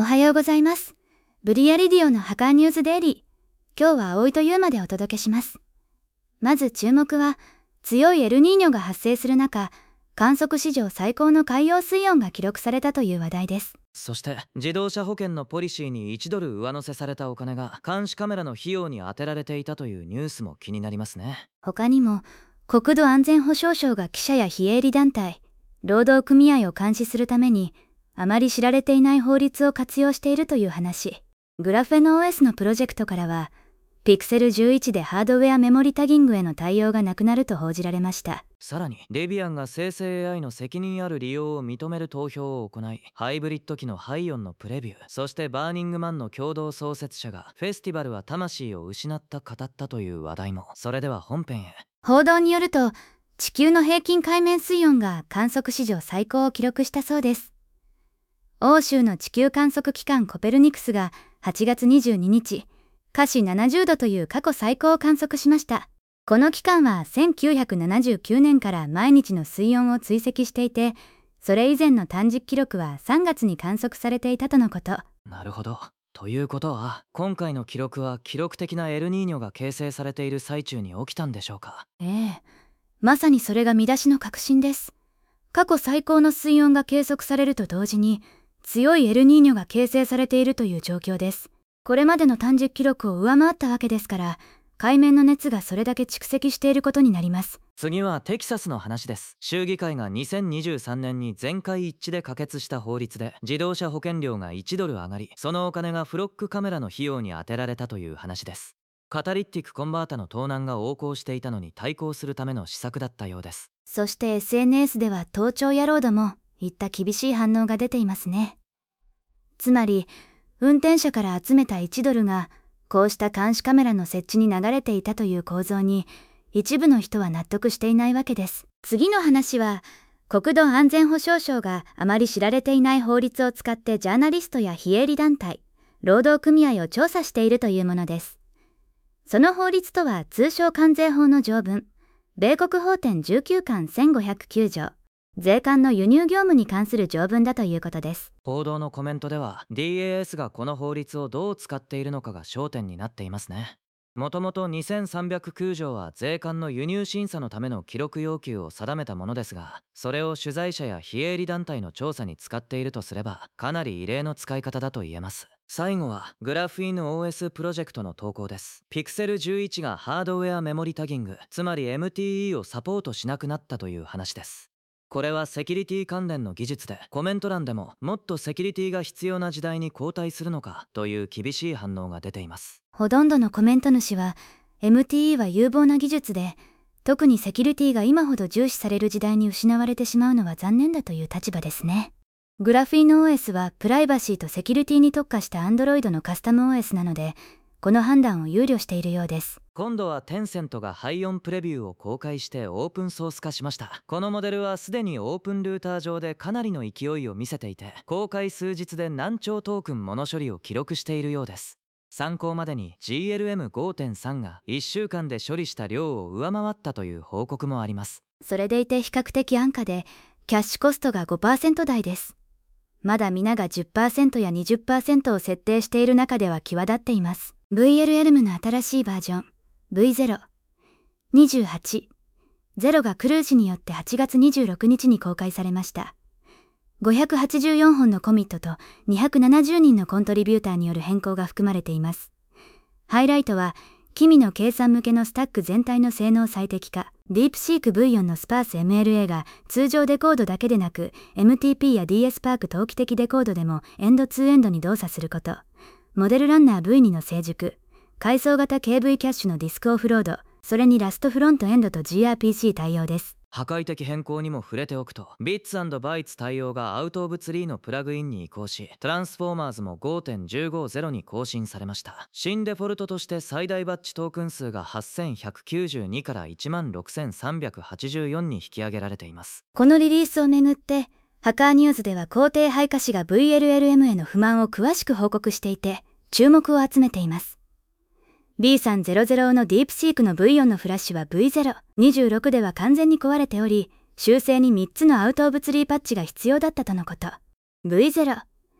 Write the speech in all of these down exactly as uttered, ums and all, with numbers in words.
はようございます。ブリアリディオのハカーニュースデイリー。今日は葵とユーマでお届けします。まず注目は、強いエルニーニョが発生する中、観測史上最高の海洋水温が記録されたという話題です。 そして自動車保険のポリシーにいちドル上乗せされたお金が監視カメラの費用に充てられていたというニュースも気になりますね。 他にも、国土安全保障省が記者や非営利団体、労働組合を監視するために、あまり知られていない法律を活用しているという話。グラフェノ オーエス のプロジェクトからは、ピクセルじゅういちでハードウェアメモリタギングへの対応がなくなると報じられました。 さらにデビアンが生成 エーアイ の責任ある利用を認める投票を行い、ハイブリッド機のハイオンのプレビュー、そしてバーニングマンの共同創設者がフェスティバルは魂を失った語ったという話題も。それでは本編へ。 報道によると、地球の平均海面水温が観測史上最高を記録したそうです。欧州の地球観測機関コペルニクスがはちがつにじゅうににち、華氏ななじゅうどという過去最高を観測しました。この機関はせんきゅうひゃくななじゅうきゅうねんから毎日の水温を追跡していて、それ以前の短時記録はさんがつに観測されていたとのこと。 なるほど。ということは、今回の記録は記録的なエルニーニョが形成されている最中に起きたんでしょうか。 ええ、まさにそれが見出しの確信です。過去最高の水温が計測されると同時に、強いエルニーニョが形成されているという状況です。これまでの短時記録を上回ったわけですから、海面の熱がそれだけ蓄積していることになります。 次はテキサスの話です。州議会がにせんにじゅうさんねんに全会一致で可決した法律で、自動車保険料がいちドル上がり、そのお金がフロックカメラの費用に充てられたという話です。カタリティックコンバータの盗難が横行していたのに対抗するための施策だったようです。 そして エスエヌエス では盗聴野郎どもいった厳しい反応が出ていますね。つまり運転者から集めたいちドルがこうした監視カメラの設置に流れていたという構造に一部の人は納得していないわけです。次の話は、国土安全保障省があまり知られていない法律を使ってジャーナリストや非営利団体、労働組合を調査しているというものです。その法律とは通称関税法の条文、米国法典じゅうきゅうかんせんごひゃくきゅうじょう、税関の輸入業務に関する条文だということです。 報道のコメントでは ディーエーエス がこの法律をどう使っているのかが焦点になっていますね。もともとにせんさんびゃくきゅうじょうは税関の輸入審査のための記録要求を定めたものですが、それを取材者や非営利団体の調査に使っているとすれば、かなり異例の使い方だと言えます。最後はグラフィーヌ オーエス プロジェクトの投稿です。ピクセルじゅういちがハードウェアメモリタギング、つまり エムティーイー をサポートしなくなったという話です。これはセキュリティ関連の技術で、コメント欄でももっとセキュリティが必要な時代に後退するのかという厳しい反応が出ています。 ほとんどのコメント主は エムティーイー は有望な技術で、特にセキュリティが今ほど重視される時代に失われてしまうのは残念だという立場ですね。グラフィーヌ オーエス はプライバシーとセキュリティに特化した Android のカスタム オーエス なので、この判断を憂慮しているようです。 今度はテンセントがハイオンプレビューを公開してオープンソース化しました。このモデルはすでにオープンルーター上でかなりの勢いを見せていて、公開数日で何兆トークンモノ処理を記録しているようです。参考までに ジーエルエムごてんさん がいっしゅうかんで処理した量を上回ったという報告もあります。 それでいて比較的安価で、キャッシュコストが ごパーセント 台です。まだ皆が じゅっパーセント や にじゅっパーセント を設定している中では際立っています。ブイエルエルエム の新しいバージョン ブイゼロ、にじゅうはち、ゼロがクルージによってはちがつにじゅうろくにちに公開されました。ごひゃくはちじゅうよんほんのコミットとにひゃくななじゅうにんのコントリビューターによる変更が含まれています。ハイライトは、キミの計算向けのスタック全体の性能最適化、ディープシーク ブイよん のスパース エムエルエー が通常デコードだけでなく、エムティーピー や ディーエス パーク同期的デコードでもエンドツーエンドに動作すること、モデルランナー ブイツー の成熟、階層型 ケーブイ キャッシュのディスクオフロード、それにラストフロントエンドと ジーアールピーシー 対応です。 破壊的変更にも触れておくと、ビッツ&バイツ対応がアウトオブツリーのプラグインに移行し、トランスフォーマーズも ごてんいちごゼロ に更新されました。新デフォルトとして最大バッチトークン数がはっせんひゃくきゅうじゅうにから いちまんろくせんさんびゃくはちじゅうよん に引き上げられています。 このリリースをめぐって、ハカーニュースでは肯定配下氏が ブイエルエルエム への不満を詳しく報告していて、注目を集めています。ビーさんぜろぜろ のディープシークの ブイよん のフラッシュは ブイゼロ、にじゅうろく では完全に壊れており、修正にみっつのアウトオブツリーパッチが必要だったとのこと。ブイゼロ、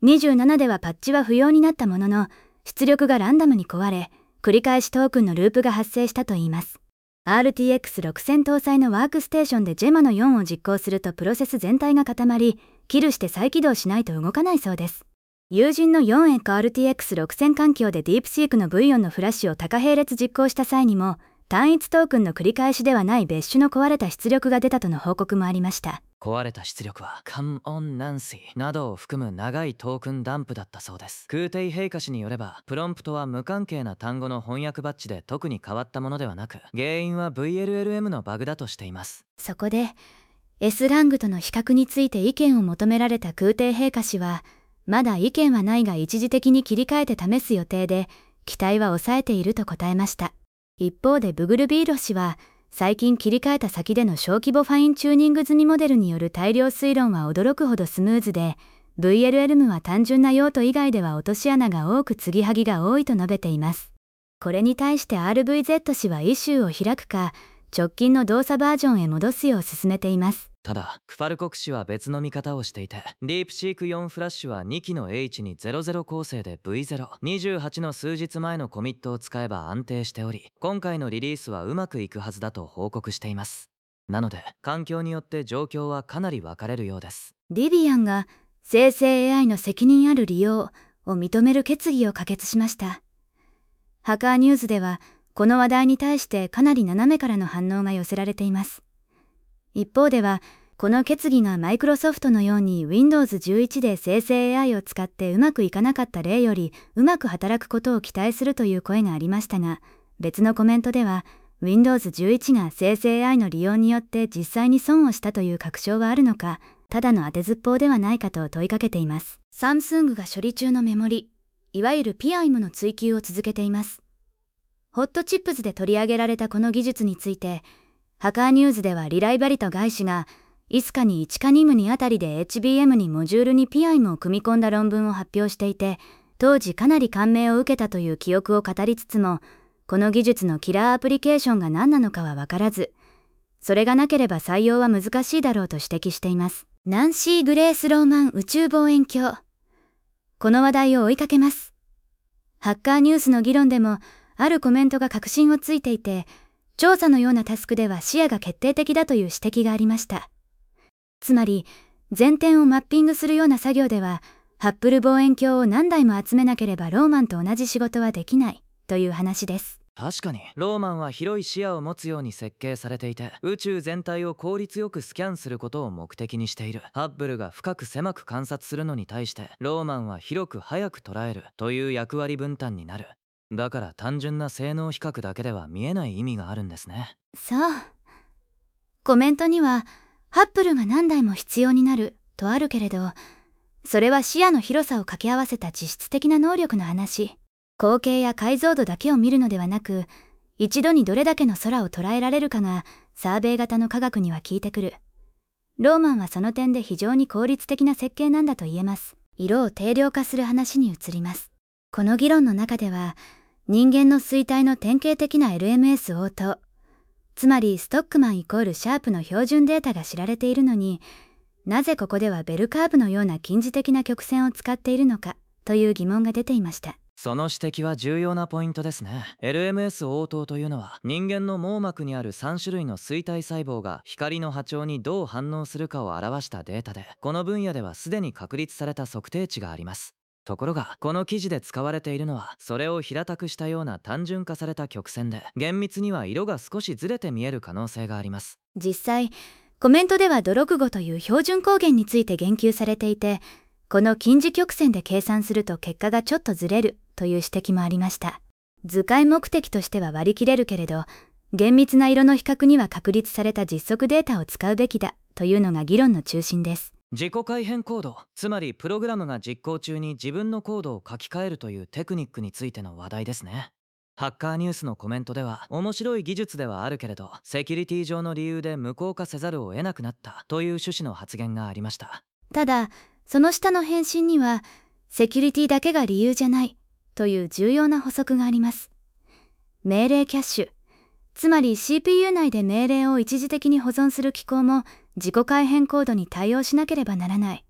にじゅうななではパッチは不要になったものの、出力がランダムに壊れ、繰り返しトークンのループが発生したといいます。アールティーエックスろくせん 搭載のワークステーションでジェマのよんを実行するとプロセス全体が固まり、キルして再起動しないと動かないそうです。友人の よんエック アールティーエックスろくせん 環境でディープシークの ブイよん のフラッシュを多可並列実行した際にも、単一トークンの繰り返しではない別種の壊れた出力が出たとの報告もありました。 壊れた出力はカムオンナンシーなどを含む長いトークンダンプだったそうです。空挺陛下氏によれば、プロンプトは無関係な単語の翻訳バッジで特に変わったものではなく、原因は ブイエルエルエム のバグだとしています。 そこで S ラングとの比較について意見を求められた空挺陛下氏は、まだ意見はないが一時的に切り替えて試す予定で、期待は抑えていると答えました。一方でブグルビーロ氏は、最近切り替えた先での小規模ファインチューニング済みモデルによる大量推論は驚くほどスムーズで、ブイエルエルエム は単純な用途以外では落とし穴が多く継ぎはぎが多いと述べています。これに対して アールブイゼット 氏はイシューを開くか、直近の動作バージョンへ戻すよう進めています。 ただ、クファルコク氏は別の見方をしていて、ディープシークよんフラッシュはにきの H にゼロゼロ構成で ブイゼロ、にじゅうはちの数日前のコミットを使えば安定しており、今回のリリースはうまくいくはずだと報告しています。なので、環境によって状況はかなり分かれるようです。 ディビアンが生成 エーアイ の責任ある利用を認める決議を可決しました。ハッカーニュースでは、この話題に対してかなり斜めからの反応が寄せられています。一方では、この決議がマイクロソフトのように ウィンドウズじゅういち で生成 エーアイ を使ってうまくいかなかった例よりうまく働くことを期待するという声がありましたが、別のコメントでは ウィンドウズじゅういち が生成 エーアイ の利用によって実際に損をしたという確証はあるのか、ただの当てずっぽうではないかと問いかけています。サムスングが処理中のメモリ、いわゆる ピーアイエム の追求を続けています。ホットチップズで取り上げられたこの技術について、ハッカーニューズではリライバリト外資がイスカにいちカニムにあたりで エイチビーエム にモジュールに ピーアイエム を組み込んだ論文を発表していて、当時かなり感銘を受けたという記憶を語りつつも、この技術のキラーアプリケーションが何なのかは分からず、それがなければ採用は難しいだろうと指摘しています。ナンシー・グレース・ローマン宇宙望遠鏡。この話題を追いかけます。ハッカーニュースの議論でも、あるコメントが確信をついていて、調査のようなタスクでは視野が決定的だという指摘がありました。つまり、全点をマッピングするような作業では、ハッブル望遠鏡を何台も集めなければローマンと同じ仕事はできないという話です。 確かにローマンは広い視野を持つように設計されていて、宇宙全体を効率よくスキャンすることを目的にしている。ハッブルが深く狭く観察するのに対して、ローマンは広く早く捉えるという役割分担になる。だから単純な性能比較だけでは見えない意味があるんですね。 そう。コメントには、ハッブルが何台も必要になるとあるけれど、それは視野の広さを掛け合わせた実質的な能力の話。光景や解像度だけを見るのではなく、一度にどれだけの空を捉えられるかがサーベイ型の科学には効いてくる。ローマンはその点で非常に効率的な設計なんだと言えます。色を定量化する話に移ります。この議論の中では、人間の衰退の典型的な エルエムエス 応答、つまりストックマンイコールシャープの標準データが知られているのに、なぜここではベルカーブのような近似的な曲線を使っているのかという疑問が出ていました。 その指摘は重要なポイントですね。 エルエムエス 応答というのは、人間の網膜にあるさん種類の錐体細胞が光の波長にどう反応するかを表したデータで、この分野ではすでに確立された測定値があります。ところが、この記事で使われているのは、それを平たくしたような単純化された曲線で、厳密には色が少しずれて見える可能性があります。 実際、コメントではドロクゴという標準光源について言及されていて、この近似曲線で計算すると結果がちょっとずれるという指摘もありました。図解目的としては割り切れるけれど、厳密な色の比較には確立された実測データを使うべきだというのが議論の中心です。 自己改変コード、つまりプログラムが実行中に自分のコードを書き換えるというテクニックについての話題ですね。ハッカーニュースのコメントでは、面白い技術ではあるけれど、セキュリティ上の理由で無効化せざるを得なくなったという趣旨の発言がありました。 ただ、その下の返信には、セキュリティだけが理由じゃないという重要な補足があります。命令キャッシュ、つまり シーピーユー 内で命令を一時的に保存する機構も自己改変コードに対応しなければならない。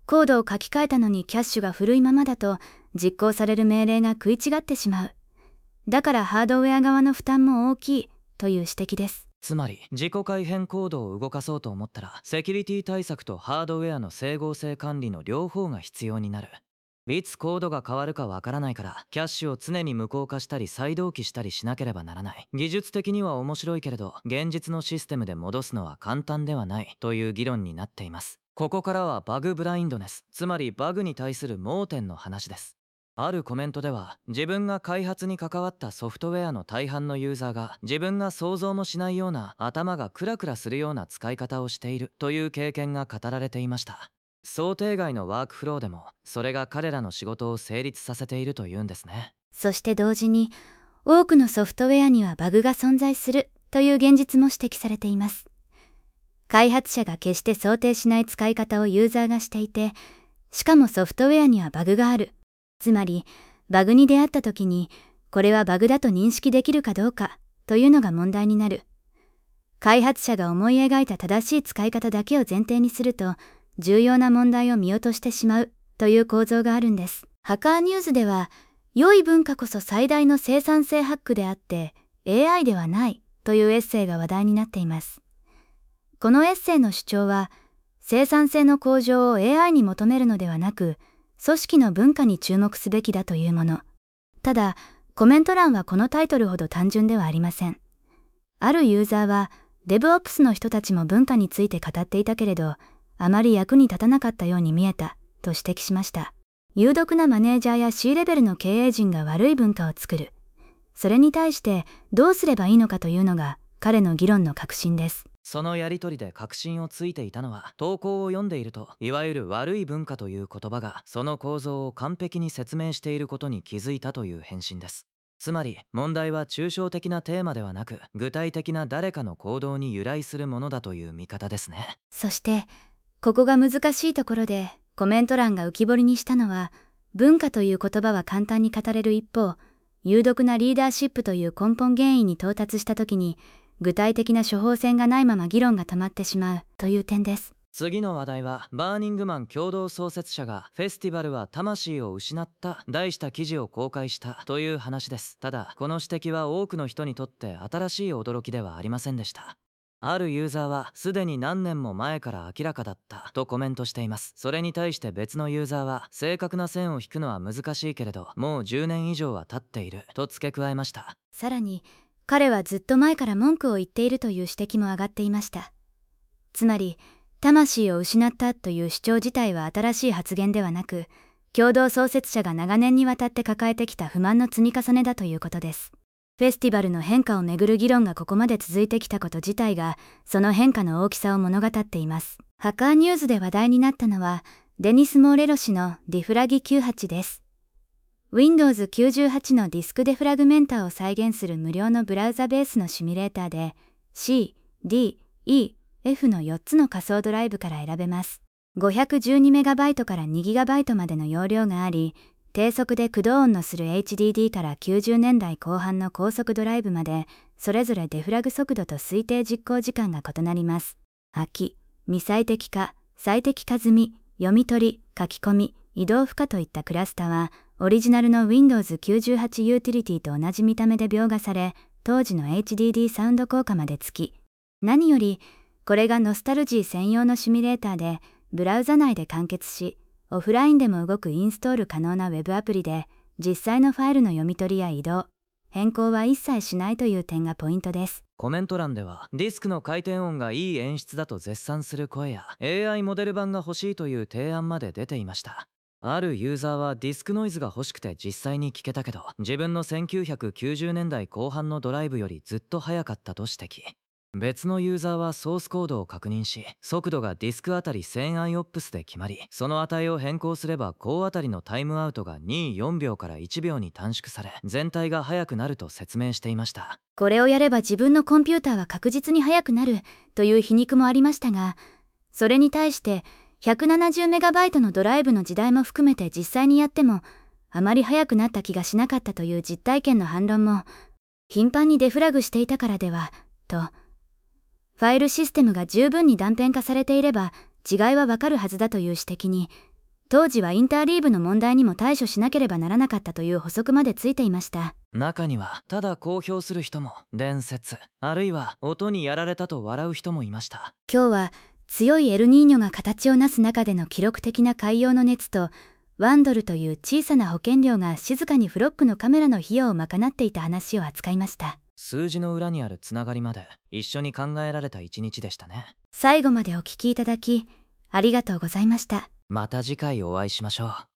コードを書き換えたのにキャッシュが古いままだと実行される命令が食い違ってしまう。だからハードウェア側の負担も大きいという指摘です。 つまり自己改変コードを動かそうと思ったらセキュリティ対策とハードウェアの整合性管理の両方が必要になる。いつコードが変わるかわからないからキャッシュを常に無効化したり再同期したりしなければならない。技術的には面白いけれど現実のシステムで戻すのは簡単ではないという議論になっています。ここからはバグブラインドネス、つまりバグに対する盲点の話です。あるコメントでは自分が開発に関わったソフトウェアの大半のユーザーが自分が想像もしないような頭がクラクラするような使い方をしているという経験が語られていました。想定外のワークフローでもそれが彼らの仕事を成立させているというんですね。 そして同時に多くのソフトウェアにはバグが存在するという現実も指摘されています。開発者が決して想定しない使い方をユーザーがしていて、しかもソフトウェアにはバグがある。つまりバグに出会った時にこれはバグだと認識できるかどうかというのが問題になる。開発者が思い描いた正しい使い方だけを前提にすると重要な問題を見落としてしまうという構造があるんです。ハッカーニュースでは良い文化こそ最大の生産性ハックであって エーアイ ではないというエッセイが話題になっています。このエッセイの主張は生産性の向上を エーアイ に求めるのではなく組織の文化に注目すべきだというもの。ただ、コメント欄はこのタイトルほど単純ではありません。あるユーザーは、DevOps の人たちも文化について語っていたけれど、あまり役に立たなかったように見えた、と指摘しました。有毒なマネージャーや C レベルの経営陣が悪い文化を作る。それに対してどうすればいいのかというのが彼の議論の核心です。 そのやり取りで確信をついていたのは投稿を読んでいるといわゆる悪い文化という言葉がその構造を完璧に説明していることに気づいたという返信です。つまり問題は抽象的なテーマではなく具体的な誰かの行動に由来するものだという見方ですね。 そしてここが難しいところでコメント欄が浮き彫りにしたのは文化という言葉は簡単に語れる一方有毒なリーダーシップという根本原因に到達した時に具体的な処方箋がないまま議論が止まってしまうという点です。 次の話題はバーニングマン共同創設者がフェスティバルは魂を失った題した記事を公開したという話です。ただこの指摘は多くの人にとって新しい驚きではありませんでした。あるユーザーはすでに何年も前から明らかだったとコメントしています。それに対して別のユーザーは正確な線を引くのは難しいけれどもうじゅうねん以上は経っていると付け加えました。 さらに彼はずっと前から文句を言っているという指摘も上がっていました。つまり魂を失ったという主張自体は新しい発言ではなく共同創設者が長年にわたって抱えてきた不満の積み重ねだということです。フェスティバルの変化をめぐる議論がここまで続いてきたこと自体がその変化の大きさを物語っています。ハッカーニュースで話題になったのはデニス・モーレロ氏のディフラギきゅうじゅうはちです。ウィンドウズきゅうじゅうはち のディスクデフラグメンターを再現する無料のブラウザベースのシミュレーターで C、D、E、F のよっつの仮想ドライブから選べます。ごひゃくじゅうにメガバイト から にギガバイト までの容量があり、低速で駆動音のする エイチディーディー からきゅうじゅうねんだいこう半の高速ドライブまで、それぞれデフラグ速度と推定実行時間が異なります。空き、未最適化、最適化済み、読み取り、書き込み、移動負荷といったクラスタは、オリジナルの ウィンドウズきゅうじゅうはち ユーティリティと同じ見た目で描画され、当時の エイチディーディー サウンド効果まで付き、何より、これがノスタルジー専用のシミュレーターで、ブラウザ内で完結し、オフラインでも動くインストール可能なウェブアプリで、実際のファイルの読み取りや移動、変更は一切しないという点がポイントです。 コメント欄ではディスクの回転音がいい演出だと絶賛する声や エーアイ モデル版が欲しいという提案まで出ていました。あるユーザーはディスクノイズが欲しくて実際に聞けたけど自分のせんきゅうひゃくきゅうじゅうねんだいこう半のドライブよりずっと速かったと指摘。別のユーザーはソースコードを確認し速度がディスクあたり せんアイオプス で決まりその値を変更すれば項あたりのタイムアウトがにじゅうよんびょうからいちびょうに短縮され全体が速くなると説明していました。 これをやれば自分のコンピューターは確実に速くなるという皮肉もありましたが、それに対して ひゃくななじゅうメガバイト のドライブの時代も含めて実際にやってもあまり速くなった気がしなかったという実体験の反論も頻繁にデフラグしていたからではと、ファイルシステムが十分に断片化されていれば違いはわかるはずだという指摘に当時はインターリーブの問題にも対処しなければならなかったという補足までついていました。 中にはただ公表する人も、伝説あるいは音にやられたと笑う人もいました。 今日は強いエルニーニョが形をなす中での記録的な海洋の熱と、ワンドルという小さな保険料が静かにフロックのカメラの費用を賄っていた話を扱いました。 数字の裏にあるつながりまで一緒に考えられた一日でしたね。 最後までお聞きいただきありがとうございました。 また次回お会いしましょう。